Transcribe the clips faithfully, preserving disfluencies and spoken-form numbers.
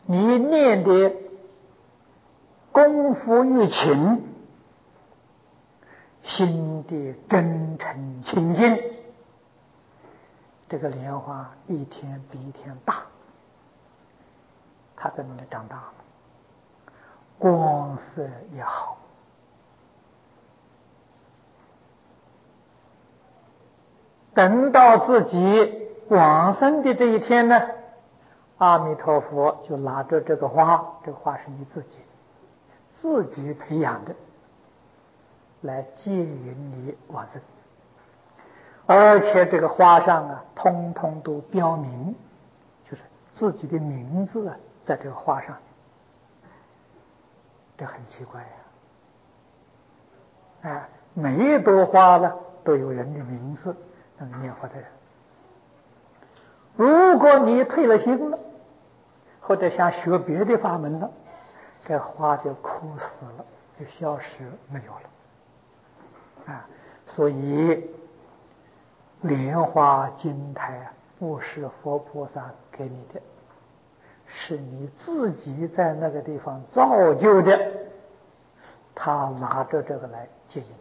你念的功夫越勤，心地真诚清净，这个莲花一天比一天大，它真的长大了，光色也好。等到自己往生的这一天呢，阿弥陀佛就拿着这个花，这个花是你自己自己培养的，来接引你往生。而且这个花上啊，通通都标明，就是自己的名字啊，在这个花上，这很奇怪呀、啊！哎，每一朵花呢都有人的名字，那个念佛的人。如果你退了心了，或者想学别的法门了，这花就枯死了，就消失没有了啊！所以莲花金台啊，不是佛菩萨给你的，是你自己在那个地方造就的，他拿着这个来接引你。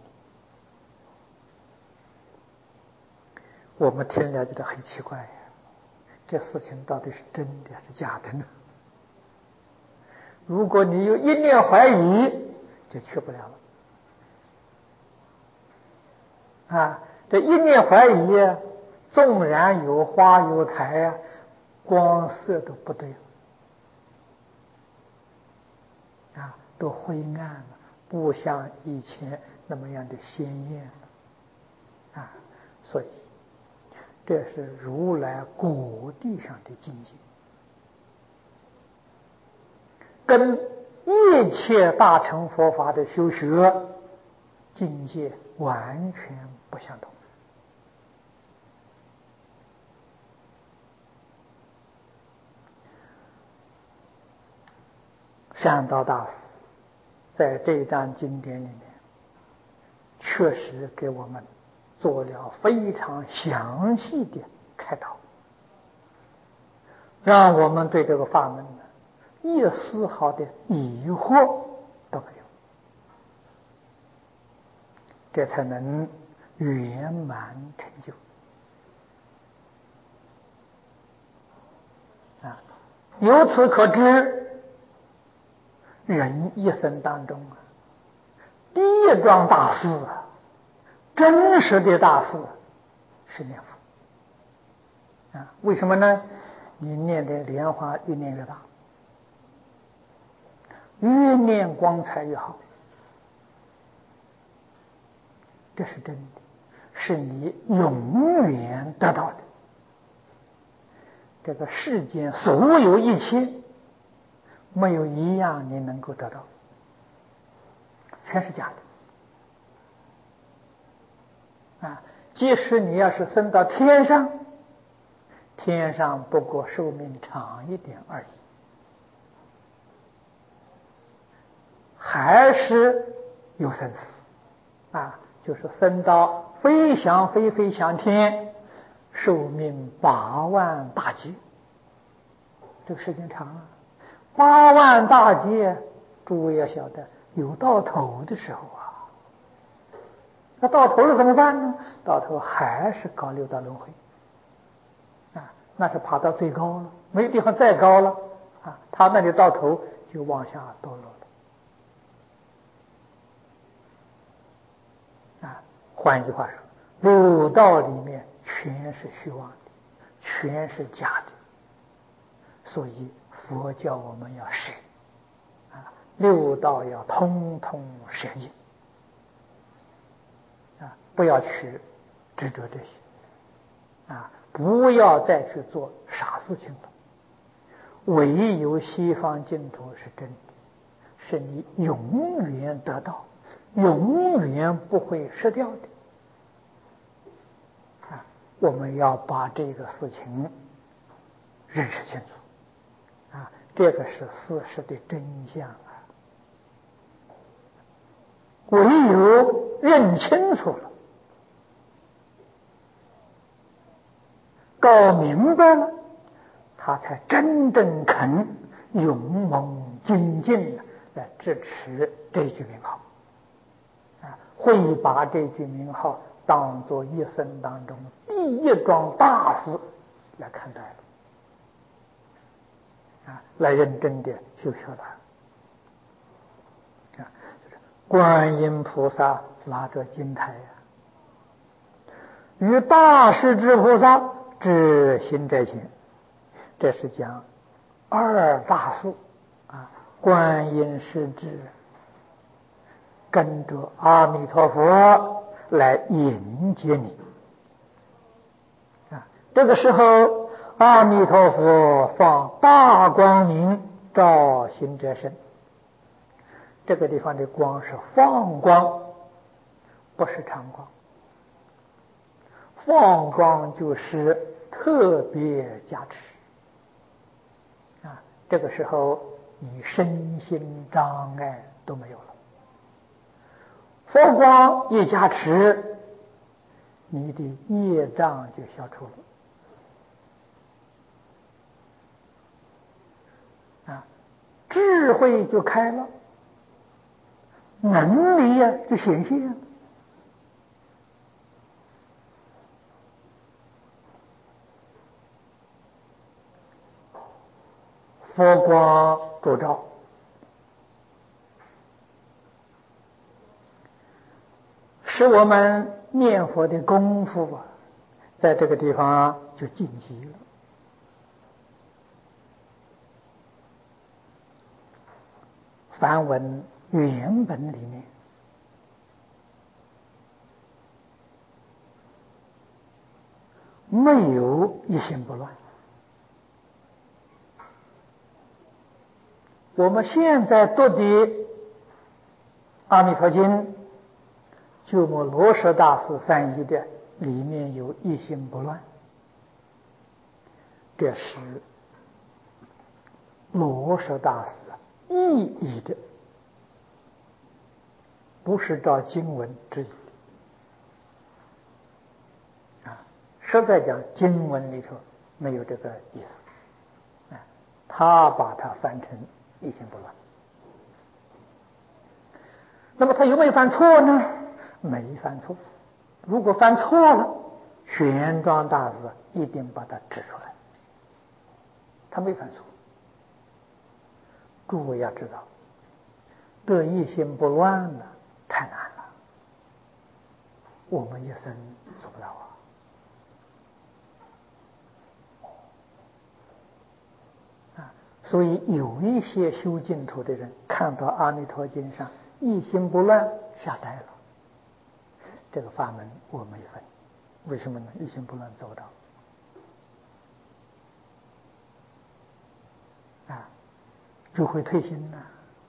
我们听了觉得很奇怪呀，这事情到底是真的还是假的呢？如果你有一念怀疑，就去不了了啊！这一念怀疑啊，纵然有花有台啊，光色都不对啊，都灰暗了，不像以前那么样的鲜艳了啊！所以这是如来果地上的境界，跟一切大乘佛法的修学境界完全不相同。善导大师在这一章经典里面，确实给我们做了非常详细的开导，让我们对这个法门呢一丝毫的疑惑都没有，这才能圆满成就啊！由此可知，人一生当中啊，第一桩大事啊，真实的大事是念佛啊！为什么呢？你念的莲花越念越大，越念光彩越好，这是真的，是你永远得到的。这个世间所有一切，没有一样你能够得到，全是假的啊！即使你要是升到天上，天上不过寿命长一点而已，还是有生死啊！就是升到飞翔飞飞翔天，寿命八万大劫，这个时间长啊！八万大劫，诸位要晓得，有到头的时候啊。那到头了怎么办呢？到头还是搞六道轮回啊，那是爬到最高了，没地方再高了啊，他那里到头就往下堕落了啊。换一句话说，六道里面全是虚妄的，全是假的，所以佛教我们要舍啊，六道要通通舍尽啊，不要去执着这些啊，不要再去做傻事情了。唯有西方净土是真的，是你永远得到，永远不会失掉的啊！我们要把这个事情认识清楚啊，这个是事实的真相啊！唯有认清楚了，搞明白了，他才真正肯勇猛精进来支持这句名号，啊，会把这句名号当作一生当中第一桩大事来看待了，啊，来认真的修学了，啊，就是观音菩萨拿着金台呀，与大势至菩萨知行者行，这是讲二大事啊，观音是指跟着阿弥陀佛来迎接你啊，这个时候阿弥陀佛放大光明照行者身，这个地方的光是放光，不是常光。放光就是特别加持啊，这个时候你身心障碍都没有了，佛光一加持，你的业障就消除了啊，智慧就开了，能力呀就显现了。佛光烛照，使我们念佛的功夫啊，在这个地方就晋级了。梵文原本里面没有一心不乱。我们现在读的《阿弥陀经》，鸠摩罗什大师翻译的，里面有一心不乱，这是罗什大师意译的，不是照经文之意啊。实在讲，经文里头没有这个意思啊，他把它翻成一心不乱。那么他有没有犯错呢？没犯错。如果犯错了，玄奘大师一定把它指出来。他没犯错。诸位要知道，得一心不乱了太难了，我们一生做不到啊！啊，所以有一些修净土的人看到《阿弥陀经》上一心不乱，吓呆了。这个法门我没分，为什么呢？一心不乱做不到啊，就会退心了。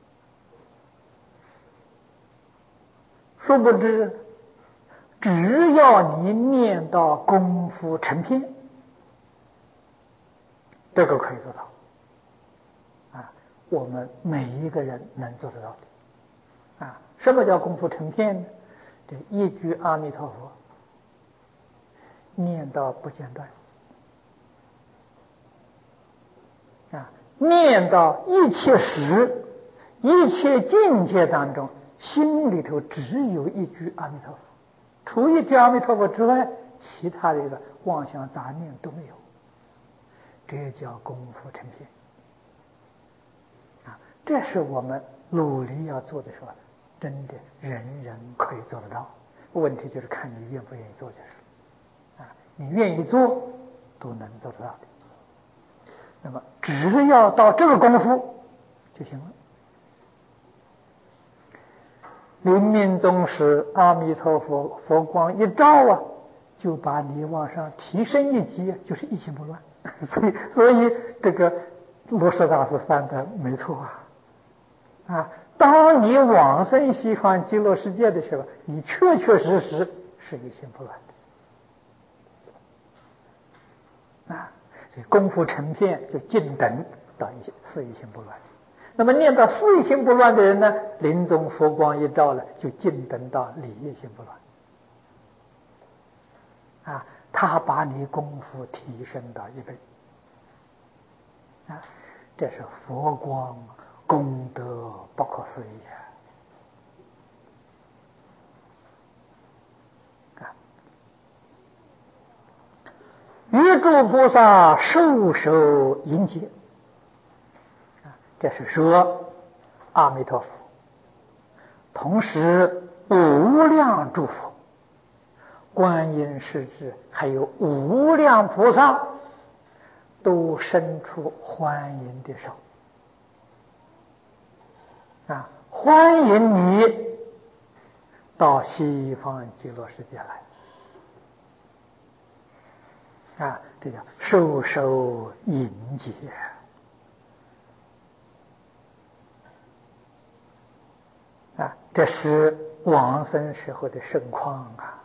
殊不知，只要你念到功夫成片，这个可以做到啊。我们每一个人能做得到的啊。什么叫功夫成片呢？这一句阿弥陀佛念到不间断啊，念到一切时一切境界当中，心里头只有一句阿弥陀佛，除一句阿弥陀佛之外，其他的一个妄想杂念都没有，这叫功夫成片啊。这是我们努力要做的时候，真的人人可以做得到，问题就是看你愿不愿意做就是了啊。你愿意做都能做得到的，那么只要到这个功夫就行了。临命终时，阿弥陀佛佛光一照啊，就把你往上提升一级，就是一心不乱。所以，所以这个罗什大师翻的没错啊！啊，当你往生西方极乐世界的时候，你确确实实是一心不乱的啊！所以功夫成片就尽等到一是一心不乱。那么念到四一心不乱的人呢，临终佛光一照了，就尽等到理一心不乱啊，他把你功夫提升到一倍啊。 这是佛光功德不可思议啊！与诸菩萨授受迎接，这是说阿弥陀佛，同时无量诸佛、观音世智，还有无量菩萨，都伸出欢迎的手啊，欢迎你到西方极乐世界来啊，这叫授受迎接啊，这是往生时候的盛况啊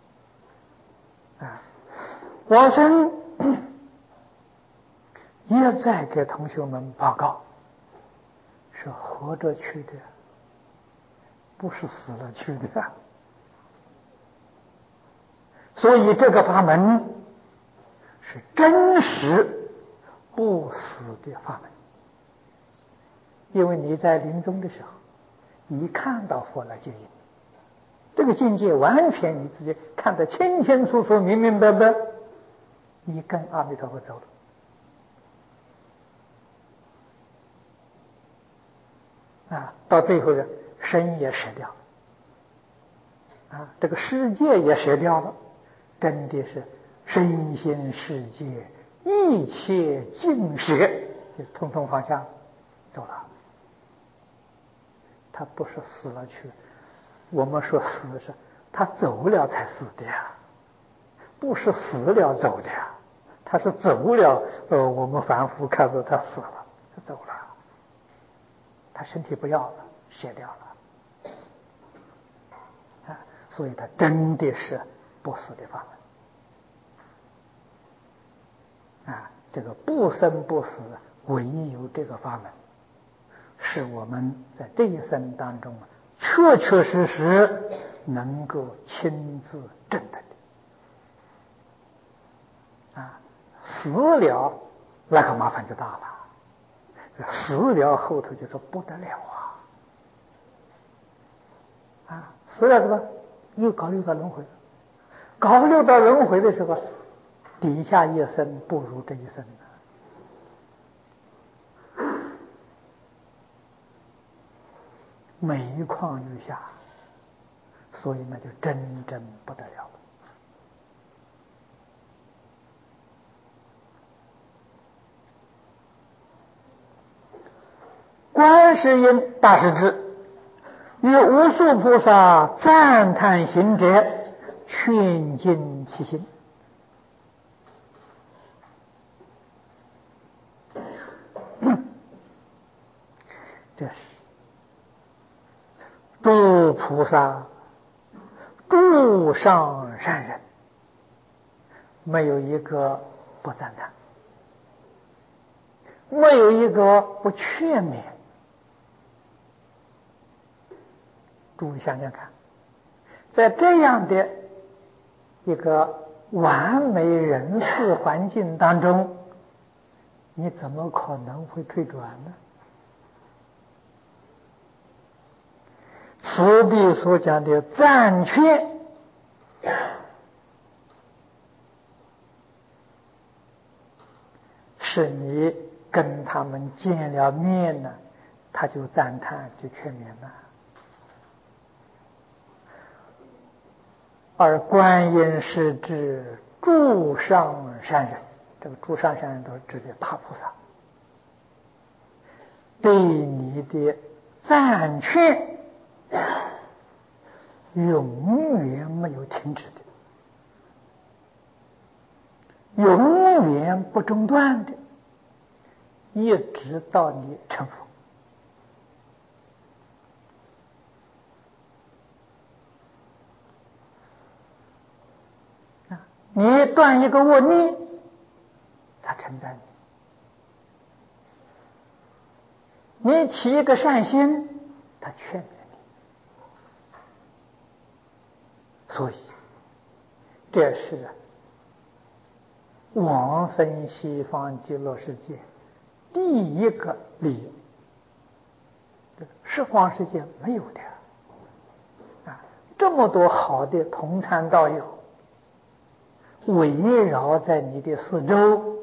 啊，往生也在给同学们报告，是活着去的，不是死了去的。所以这个法门是真实不死的法门，因为你在临终的时候，你看到佛了接引，这个境界完全你自己看得清清楚楚、明明白白，你跟阿弥陀佛走了。啊，到最后呢，身也舍掉了，啊，这个世界也舍掉了，真的是身心世界一切尽舍，就通通放下走了。他不是死了去，我们说死是他走了才死的呀，不是死了走的呀，他是走了，呃，我们凡夫看作他死了，他走了。他身体不要了，卸掉了啊，所以他真的是不死的法门啊！这个不生不死，唯有这个法门，是我们在这一生当中确确实实能够亲自证得的啊！死了，那个麻烦就大了。这死了后头就说不得了啊！啊，死了是吧？又搞六道轮回，搞六道轮回的时候，底下一生不如这一生呢，每一况愈下，所以那就真正不得了了。观世音大势至与无数菩萨赞叹行者，劝进其心。这是诸菩萨、诸上善人，没有一个不赞叹，没有一个不劝勉。诸位想想看，在这样的一个完美人事环境当中，你怎么可能会退转呢？此地所讲的赞劝，是你跟他们见了面呢，他就赞叹，就劝勉了。而观音是指诸上善人，这个诸上善人都是指的大菩萨，对你的赞劝永远没有停止的，永远不中断的，一直到你成佛。你断一个恶逆，他称赞你；你起一个善心，他劝勉你。所以，这是往生西方极乐世界第一个利益，十方世界没有的啊！这么多好的同参道友围绕在你的四周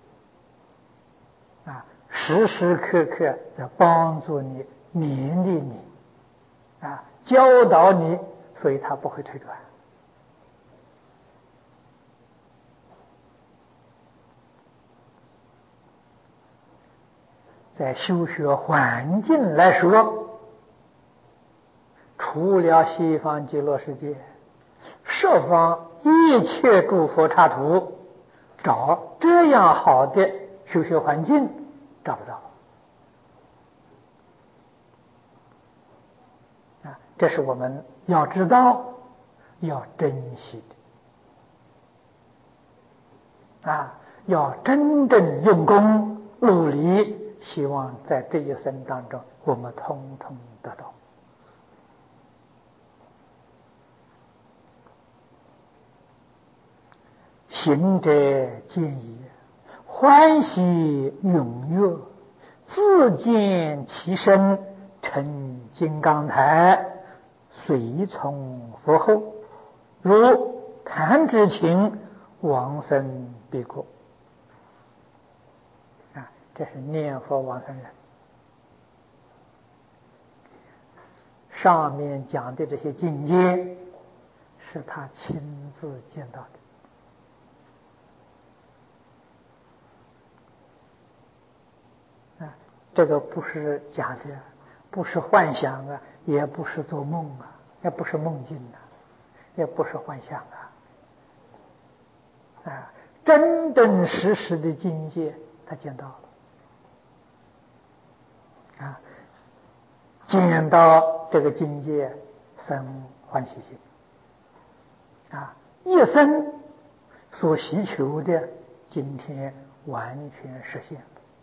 啊，时时刻刻在帮助你、勉励你啊，教导你，所以他不会退转。在修学环境来说，除了西方极乐世界，十方一切诸佛刹土，找这样好的修学环境找不到啊！这是我们要知道、要珍惜的啊！要真正用功努力，希望在这一生当中，我们通通得到。行者见也，欢喜踊跃，自见其身成金刚台，随从佛后，如弹指琴，往生彼国。啊，这是念佛往生人。上面讲的这些境界，是他亲自见到的。这个不是假的，不是幻想啊，也不是做梦啊，也不是梦境啊，也不是幻想啊，啊，真真实实的境界，他见到了，啊，见到这个境界，生欢喜心，啊，一生所希求的，今天完全实现。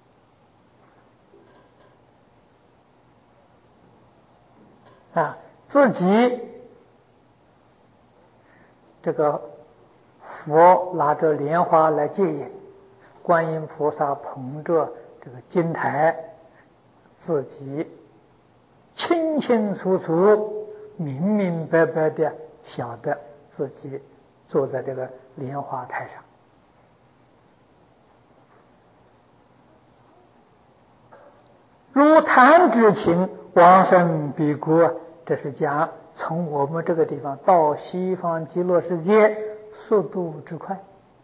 啊，自己这个佛拿着莲花来接引，观音菩萨捧着这个金台，自己清清楚楚、明明白白的晓得自己坐在这个莲花台上。如弹指琴，往生彼国。这是讲从我们这个地方到西方极乐世界速度之快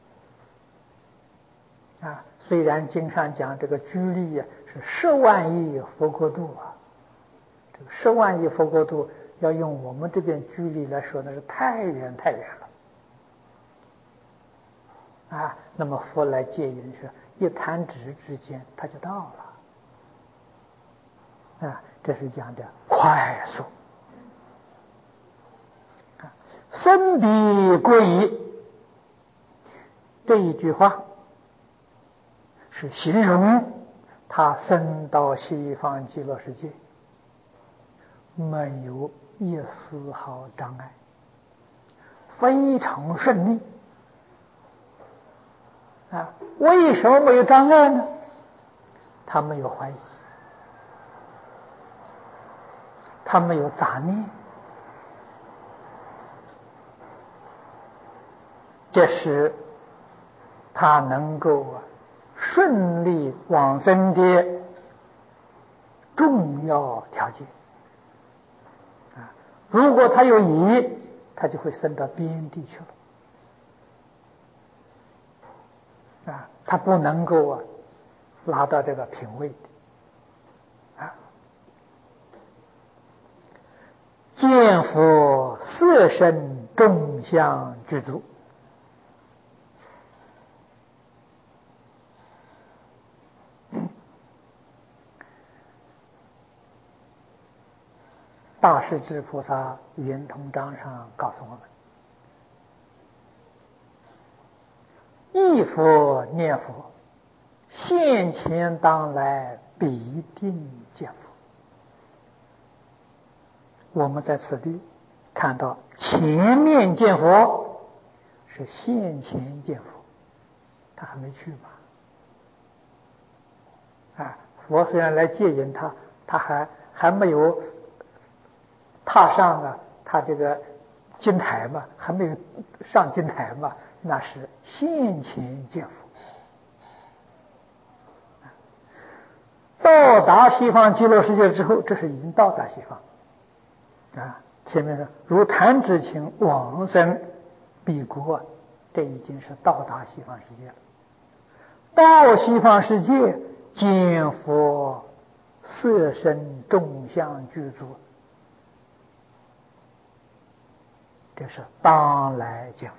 啊！虽然经上讲这个距离呀、啊、是十万亿佛国度啊，这个十万亿佛国度要用我们这边距离来说，那是太远太远了啊！那么佛来接引是一弹指之间他就到了啊！这是讲的快速。生彼归矣，这一句话是形容他生到西方极乐世界没有一丝毫障碍，非常顺利啊！为什么没有障碍呢？他没有怀疑，他没有杂念。这是他能够顺利往生的重要条件啊！如果他有疑，他就会升到边地去了啊！他不能够啊拿到这个品位的啊！见佛色身众相具足。大势至菩萨圆通章上告诉我们：忆佛念佛，现前当来必定见佛。我们在此地看到前面见佛是现前见佛，他还没去嘛？ 啊，佛虽然来接引他，他还还没有踏上啊，他这个金台嘛，还没有上金台嘛，那是现前见佛。到达西方极乐世界之后，这是已经到达西方啊。前面说如弹指顷往生彼国，这已经是到达西方世界了。到西方世界见佛色身众相具足，这是当来见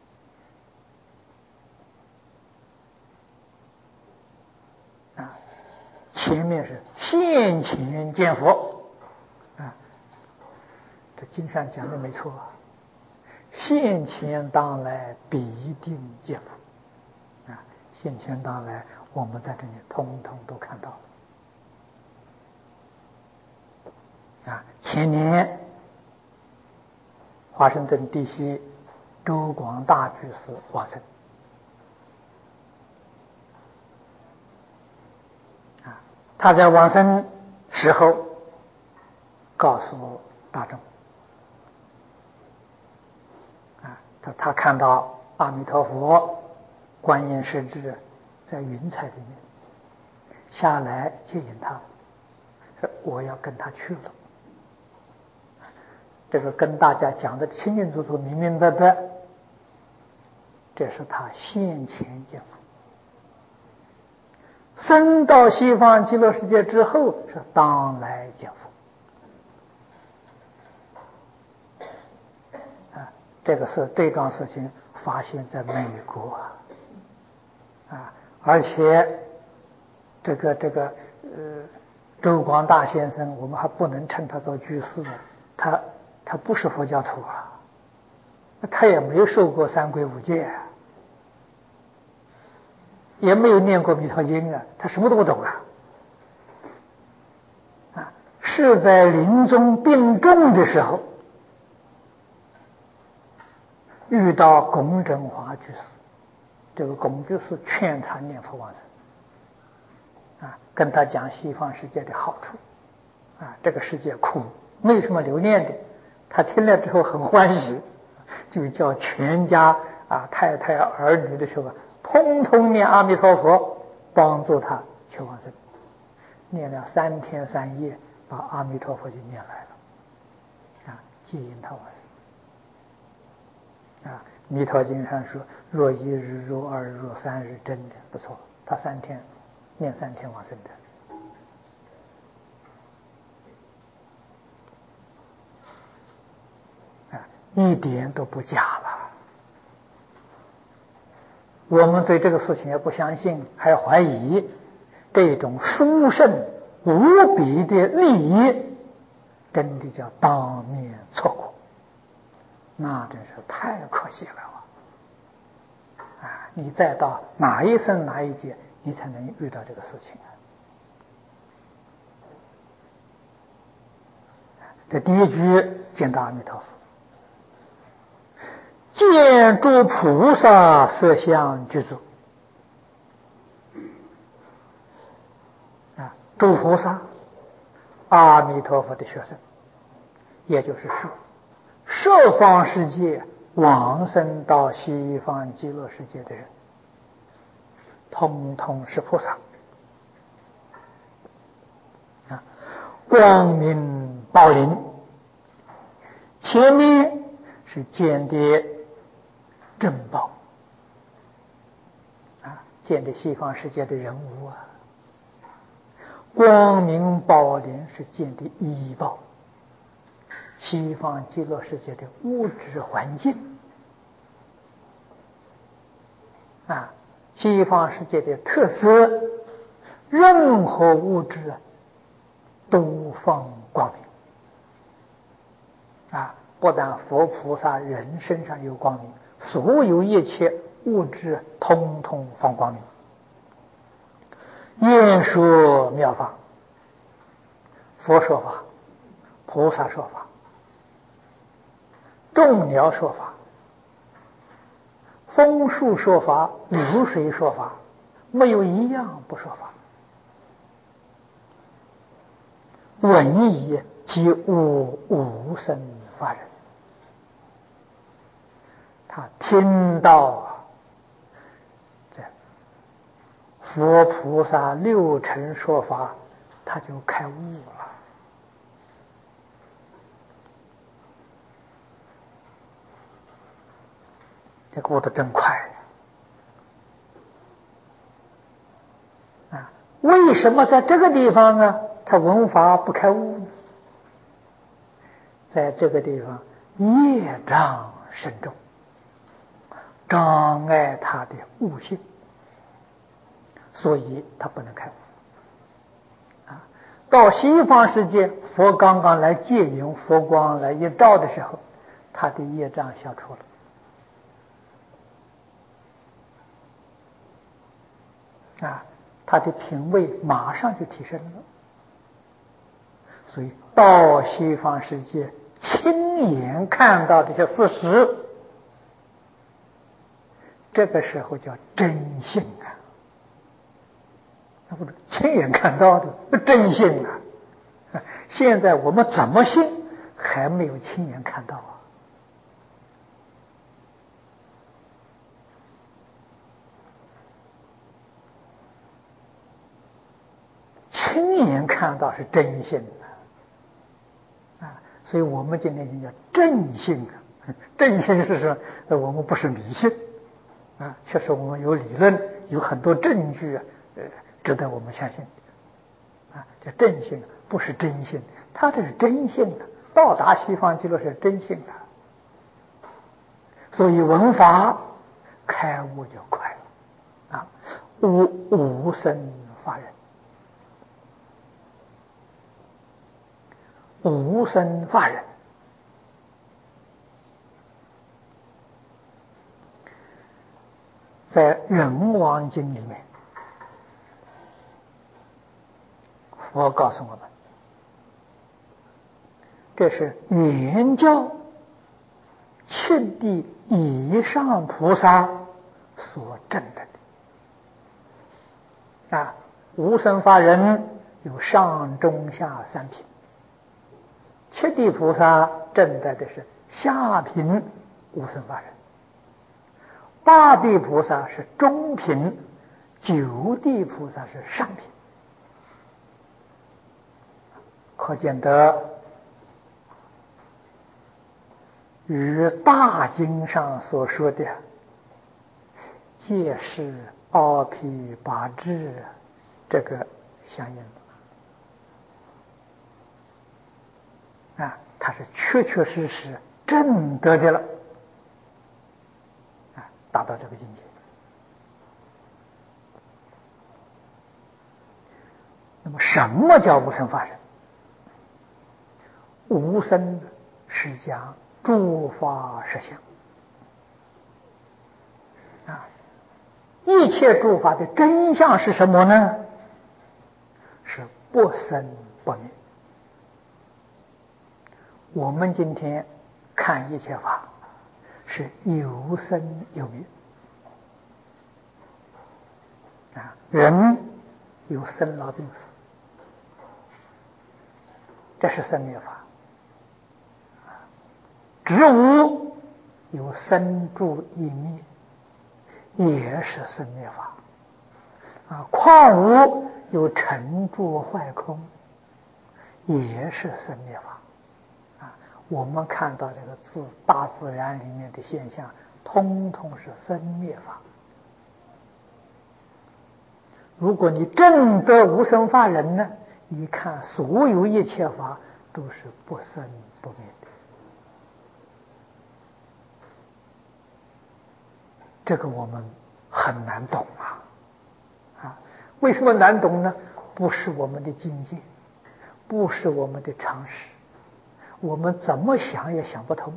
佛啊。前面是现前见佛啊，这经上讲的没错啊，现前当来必定见佛啊，现前当来我们在这里通通都看到了啊。前年华盛顿地西周广大居士往生啊，他在往生时候告诉大众啊，他他看到阿弥陀佛、观音世智在云彩里面下来接引他，说我要跟他去了。这个跟大家讲的清清楚楚、明明白白，这是他现前见佛。升到西方极乐世界之后，是当来见佛。啊，这个是这桩事情发现在美国啊，而且这个这个呃，周广大先生，我们还不能称他做居士呢，他他不是佛教徒啊，他也没有受过三皈五戒啊，也没有念过弥陀经啊，他什么都不懂啊。啊，是在临终病重的时候，遇到龚振华居士，这个龚居士劝他念佛往生，啊，跟他讲西方世界的好处，啊，这个世界苦，没有什么留恋的。他听了之后很欢喜，就叫全家啊太太儿女的时候，通通念阿弥陀佛，帮助他求往生。念了三天三夜，把阿弥陀佛就念来了，啊，接引他往生。啊，弥陀经上说，若一日、若二日、若三日，真的不错。他三天念三天往生的。一点都不假了。我们对这个事情也不相信，还怀疑，这种殊胜无比的利益，真的叫当面错过，那真是太可惜了啊！你再到哪一生哪一劫，你才能遇到这个事情啊？这第一句见到阿弥陀佛，见诸菩萨色相具足啊，诸菩萨，阿弥陀佛的学生，也就是说，十方世界往生到西方极乐世界的人，通通是菩萨啊，光明宝林，前面是见的珍宝啊，见的西方世界的人物啊，光明宝林是见的医报，西方极乐世界的物质环境啊，西方世界的特色，任何物质都放光明啊，不但佛菩萨人身上有光明，所有一切物质通通放光明。言说妙法，佛说法，菩萨说法，众鸟说法，枫树说法，流水说法，没有一样不说法闻已，即悟无生法忍。他听到这佛菩萨六尘说法，他就开悟了。这过得真快啊！为什么在这个地方呢？他闻法不开悟呢？在这个地方，业障深重，障碍他的悟性，所以他不能开悟。啊，到西方世界，佛刚刚来接引，佛光来一照的时候，他的业障消除了。啊，他的品位马上就提升了，所以到西方世界亲眼看到这些事实，这个时候叫真信啊！那不是亲眼看到的真信啊！现在我们怎么信，还没有亲眼看到啊！亲眼看到是真信的啊，所以我们今天就叫正信啊。正信是什么？我们不是迷信啊，确实我们有理论，有很多证据啊，呃，值得我们相信啊。叫正信，不是真信，他这是真信的，到达西方极乐是真信的，所以闻法开悟就快了啊，无无生法忍。无生法忍，在《人王经》里面，佛告诉我们，这是原教七地以上菩萨所证的啊。无生法忍有上中下三品。七地菩萨证得的是下品无生法忍，八地菩萨是中品，九地菩萨是上品。可见得与大经上所说的戒是阿毗跋致这个相应啊，他是确确实实证得的了啊，达到这个境界。那么什么叫无生法忍？无生是讲诸法实相啊，一切诸法的真相是什么呢？是不生不灭。我们今天看一切法是有生有灭啊，人有生老病死，这是生灭法。植物有生住异灭，也是生灭法啊。矿物有成住坏空，也是生灭法啊。我们看到这个自大自然里面的现象，通通是生灭法。如果你证得无生法忍呢，你看所有一切法都是不生不灭的。这个我们很难懂啊！啊，为什么难懂呢？不是我们的境界，不是我们的常识，我们怎么想也想不通，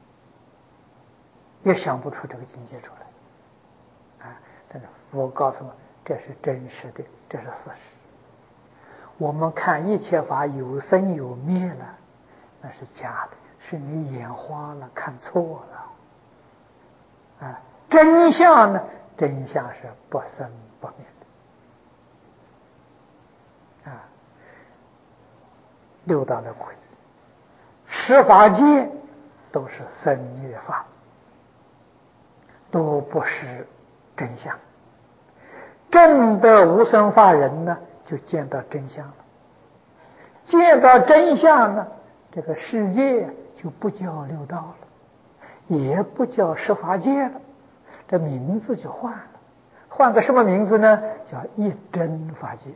也想不出这个境界出来啊！但是佛告诉我，这是真实的，这是事实。我们看一切法有生有灭了，那是假的，是你眼花了，看错了啊！真相呢？真相是不生不灭的啊！ 六道轮回，十法界都是生灭法，都不是真相。证得无生法人呢，就见到真相了。见到真相呢，这个世界就不叫六道了，也不叫十法界了，这名字就换了。换个什么名字呢？叫一真法界。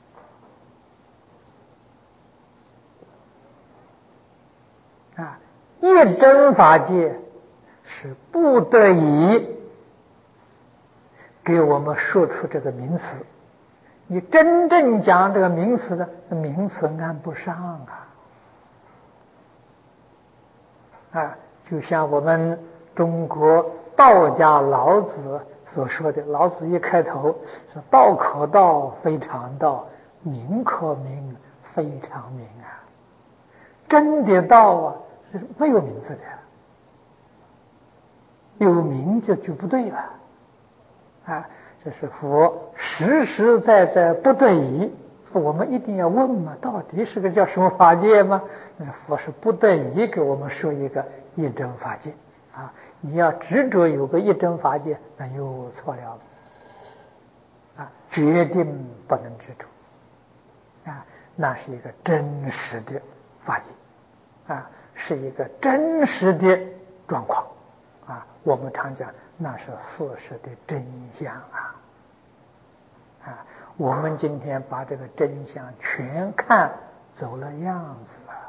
啊，一真法界是不得已给我们说出这个名词。你真正讲这个名词呢，名词按不上啊。啊，就像我们中国道家老子所说的，老子一开头说“道可道，非常道；名可名，非常名”啊。真的道啊，是没有名字的，有名就就不对了啊。这是佛实实在在不得已，我们一定要问嘛，到底是个叫什么法界吗？那佛是不得已给我们说一个一真法界啊。你要执着有个一真法界，那又错了了啊，决定不能执着啊。那是一个真实的法界啊，是一个真实的状况啊。我们常讲那是事实的真相啊。啊，我们今天把这个真相全看走了样子啊。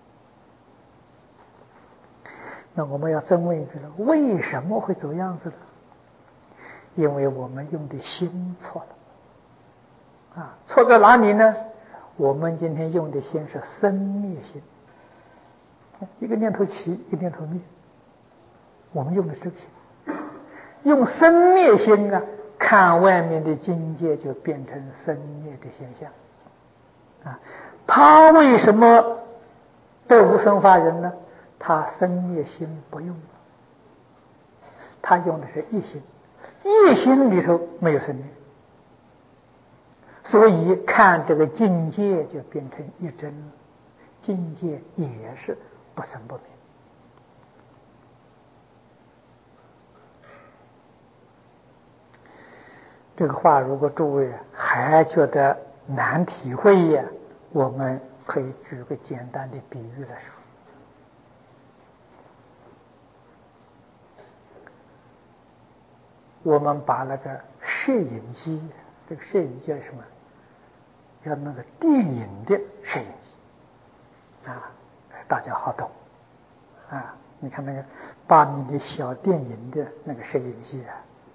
那我们要真问一句了，为什么会走样子呢？因为我们用的心错了啊。错在哪里呢？我们今天用的心是生灭心，一个念头起，一个念头灭，我们用的是这个心。用生灭心啊，看外面的境界就变成生灭的现象啊。他为什么得无生法人呢？他生灭心不用了，他用的是一心，一心里头没有生灭，所以看这个境界就变成一真了，境界也是不生不灭。这个话如果诸位还觉得难体会呀，我们可以举个简单的比喻来说。我们把那个摄影机，这个摄影机是什么？要那个电影的摄影机啊，大家好懂啊。你看那个八米的小电影的那个摄影机啊，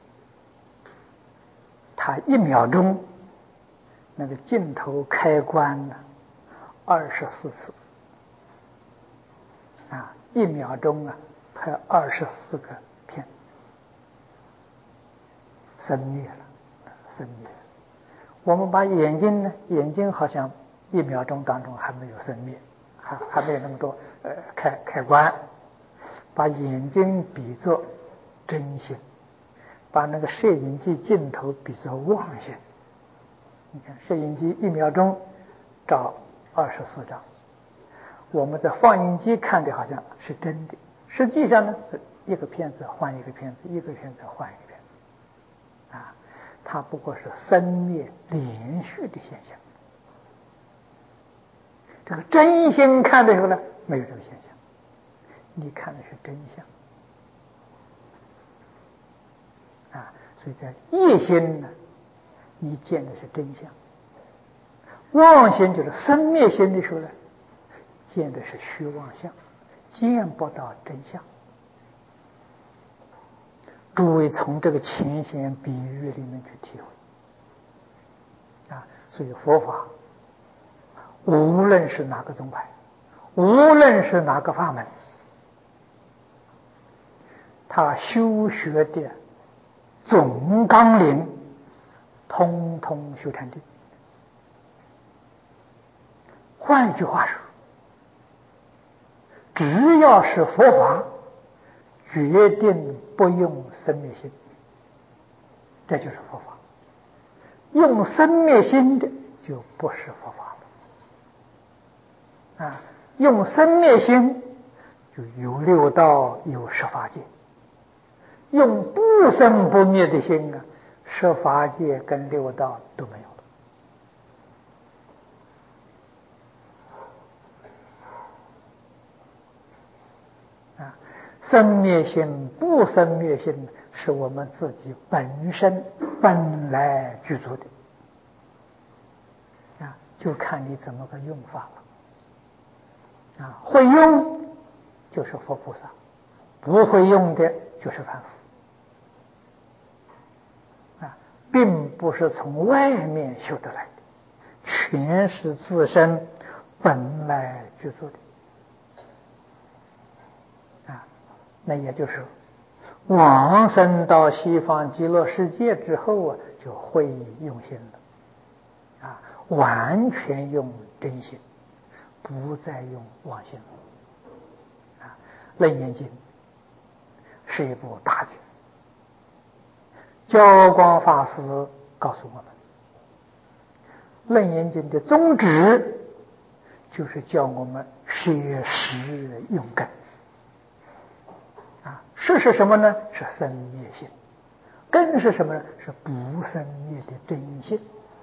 它一秒钟那个镜头开关呢二十四次啊，一秒钟啊拍二十四个片，生灭了，生灭了。我们把眼睛呢，眼睛好像一秒钟当中还没有生灭，还还没有那么多呃开开关，把眼睛比作真心，把那个摄影机镜头比作妄心。你看摄影机一秒钟照二十四张，我们在放映机看的好像是真的，实际上呢是一个片子换一个片子，一个片子换一个片子啊，它不过是生灭连续的现象。这个真心看的时候呢，没有这个现象，你看的是真相啊，所以在业心呢，你见的是真相；妄心就是生灭心的时候呢，见的是虚妄相，见不到真相。诸位从这个浅显比喻里面去体会啊，所以佛法无论是哪个宗派，无论是哪个法门，他修学的总纲领通通修禅定。换一句话说，只要是佛法，决定不用生灭心，这就是佛法。用生灭心的就不是佛法啊，用生灭心就有六道有十法界，用不生不灭的心啊，十法界跟六道都没有了。啊，生灭心不生灭心是我们自己本身本来具足的啊，就看你怎么个用法了。啊，会用就是佛菩萨，不会用的就是凡夫。啊，并不是从外面修得来的，全是自身本来具足的。啊，那也就是往生到西方极乐世界之后啊，就会用心了。啊，完全用真心，不再用妄心了。啊，《楞严经》是一部大经，教光法师告诉我们，《楞严经》的宗旨就是叫我们舍实用根。啊，实是什么呢？是生灭心。根是什么呢？是不生灭的真心。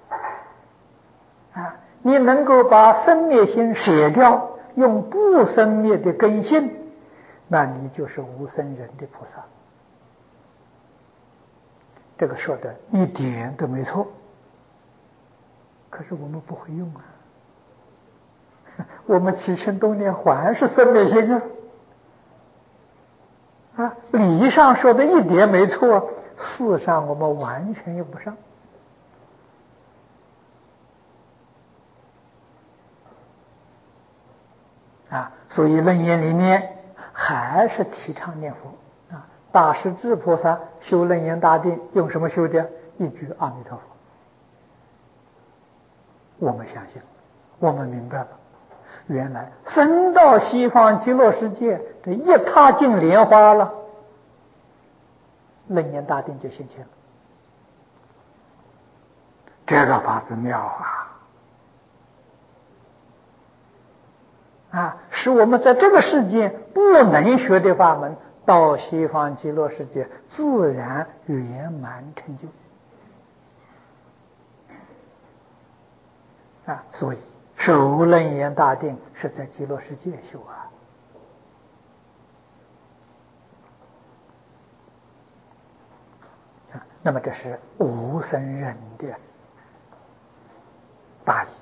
啊，你能够把生灭心舍掉，用不生灭的根性，那你就是无生人的菩萨。这个说的一点都没错，可是我们不会用啊。我们起心动念还是生灭心啊。啊，理上说的一点没错，事上我们完全用不上。啊，所以楞严里面还是提倡念佛。啊，大势至菩萨修楞严大定用什么修的？一句阿弥陀佛。我们相信，我们明白了，原来升到西方极乐世界，这一踏进莲花了，楞严大定就现前了。这个法子妙啊！啊，使我们在这个世界不能学的法门，到西方极乐世界自然圆满成就。啊，所以受楞严大定是在极乐世界修啊。啊，那么这是无生人的大义。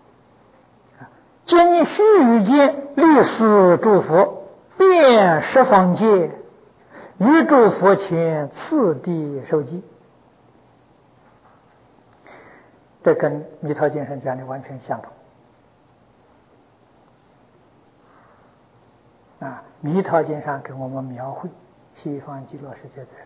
今须臾间历史诸佛，遍十方界，于诸佛前次第受记。这跟弥陀经上讲的完全相同。啊，弥陀经上给我们描绘西方极乐世界的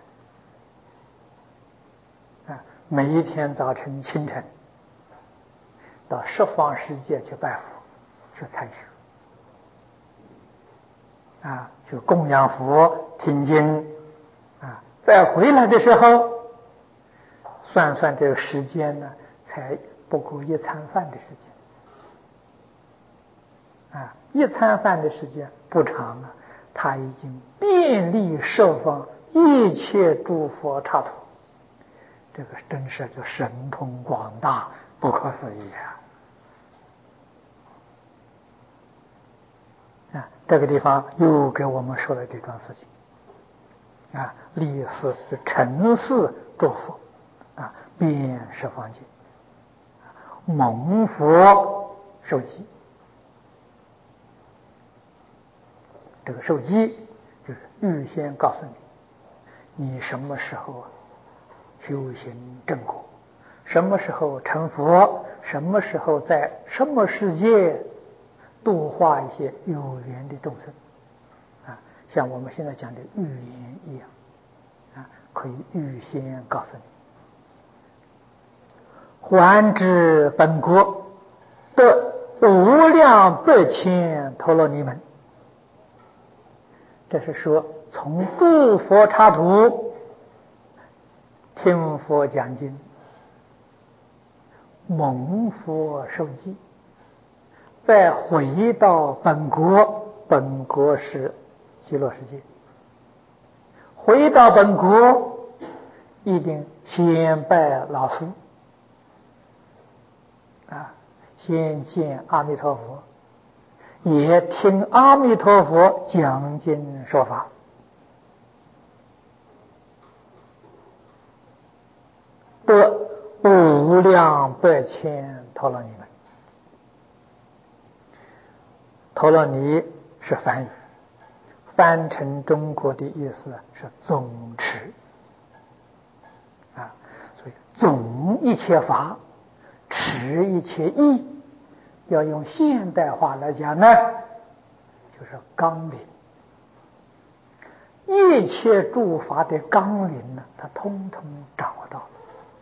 人，啊，每一天早晨清晨到十方世界去拜佛，去参学，啊，去供养佛、听经，啊，再回来的时候，算算这个时间呢，才不够一餐饭的时间。啊，一餐饭的时间不长啊，他已经遍历十方一切诸佛刹土，这个真是就神通广大，不可思议啊！啊，这个地方又给我们说了这桩事情啊，历世是尘世诸佛啊，遍十方界，蒙佛受记。这个受记就是预先告诉你，你什么时候修行正果，什么时候成佛，什么时候在什么世界度化一些有缘的众生啊，像我们现在讲的预言一样啊，可以预先告诉你。还至本国得无量百千陀罗尼门。这是说从诸佛刹土听佛讲经，蒙佛受记， 再回到本国，本国是极乐世界。回到本国，一定先拜老师啊，先见阿弥陀佛，也听阿弥陀佛讲经说法，得无量百千陀罗尼门。陀罗尼是梵语，翻成中国的意思是总持啊，所以总一切法，持一切义，要用现代话来讲呢，就是纲领。一切诸法的纲领呢，他通通掌握到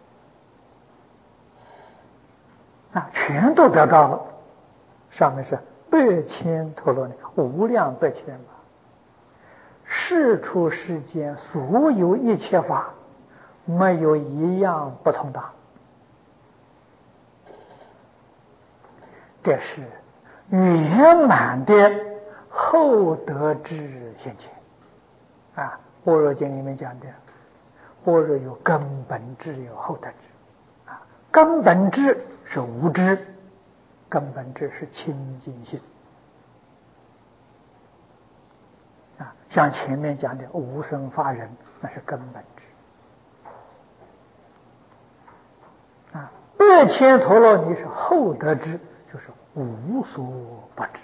了啊，全都得到了。上面是百千陀罗尼，无量百千法，世出世间所有一切法，没有一样不通达。这是圆满的后得智现前啊！般若经里面讲的，般若有根本智，有后得智啊。根本智是无知，根本智是清净心啊。像前面讲的无生法忍，那是根本智啊。百千陀罗尼是后得智，就是无所不知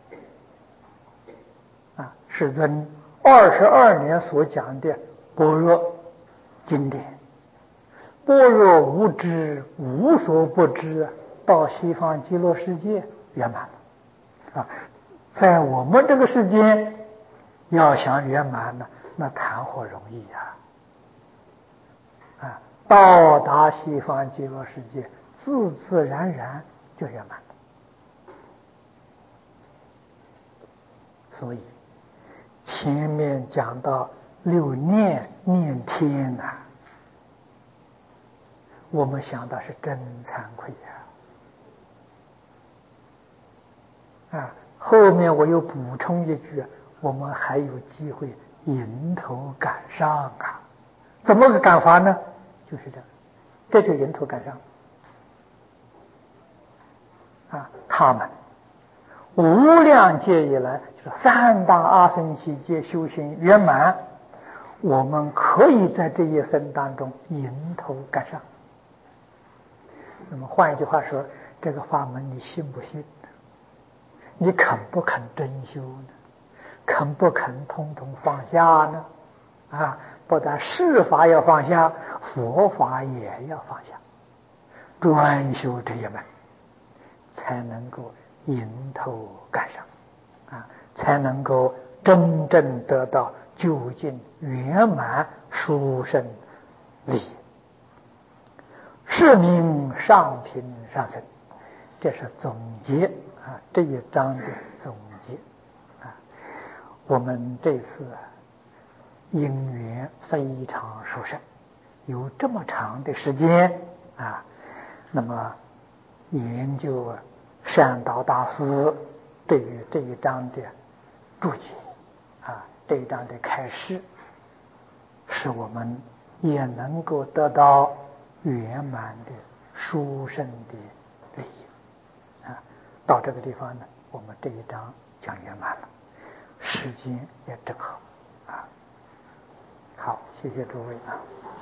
啊。世尊二十二年所讲的般若经典，般若无知，无所不知，到西方极乐世界圆满了啊。在我们这个世间要想圆满呢，那谈何容易呀！啊，到达西方极乐世界，自自然然就圆满了。所以前面讲到六念念天呐、啊，我们想到是真惭愧呀、啊！啊，后面我又补充一句，我们还有机会迎头赶上啊！怎么个赶法呢？就是这样，这就迎头赶上啊！他们无量劫以来，就是三大阿僧祇劫修行圆满，我们可以在这一生当中迎头赶上。那么换一句话说，这个法门你信不信？你肯不肯真修呢？肯不肯通通放下呢？啊，不但世法要放下，佛法也要放下，专修这一门，才能够迎头赶上啊，才能够真正得到究竟圆满殊胜利益。是名上品上生，这是总结啊，这一章的总结啊。我们这次因缘非常殊胜，有这么长的时间啊，那么研究善导大师对于这一章的注解啊，这一章的开示，使我们也能够得到圆满的殊胜的利益啊！到这个地方呢，我们这一章讲圆满了，时间也正好啊。好，谢谢诸位啊。